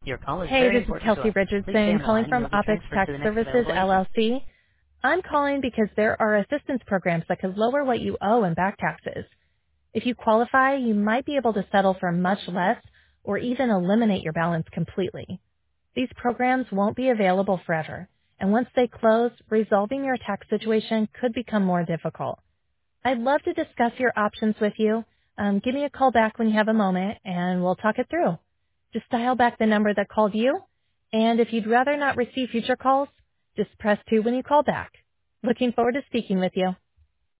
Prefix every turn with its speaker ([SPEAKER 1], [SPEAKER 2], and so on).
[SPEAKER 1] Your call is
[SPEAKER 2] Hey,
[SPEAKER 1] very
[SPEAKER 2] this is
[SPEAKER 1] important to
[SPEAKER 2] Kelsey
[SPEAKER 1] us. Please stay
[SPEAKER 2] Richardson
[SPEAKER 1] on the
[SPEAKER 2] calling
[SPEAKER 1] line and
[SPEAKER 2] from
[SPEAKER 1] you'll be
[SPEAKER 2] OPEX
[SPEAKER 1] transferred
[SPEAKER 2] Tax
[SPEAKER 1] to the next
[SPEAKER 2] Services,
[SPEAKER 1] available agent.
[SPEAKER 2] LLC. I'm calling because there are assistance programs that could lower what you owe in back taxes. If you qualify, you might be able to settle for much less or even eliminate your balance completely. These programs won't be available forever, and once they close, resolving your tax situation could become more difficult. I'd love to discuss your options with you. Give me a call back when you have a moment, and we'll talk it through. Just dial back the number that called you, and if you'd rather not receive future calls, just press 2 when you call back. Looking forward to speaking with you.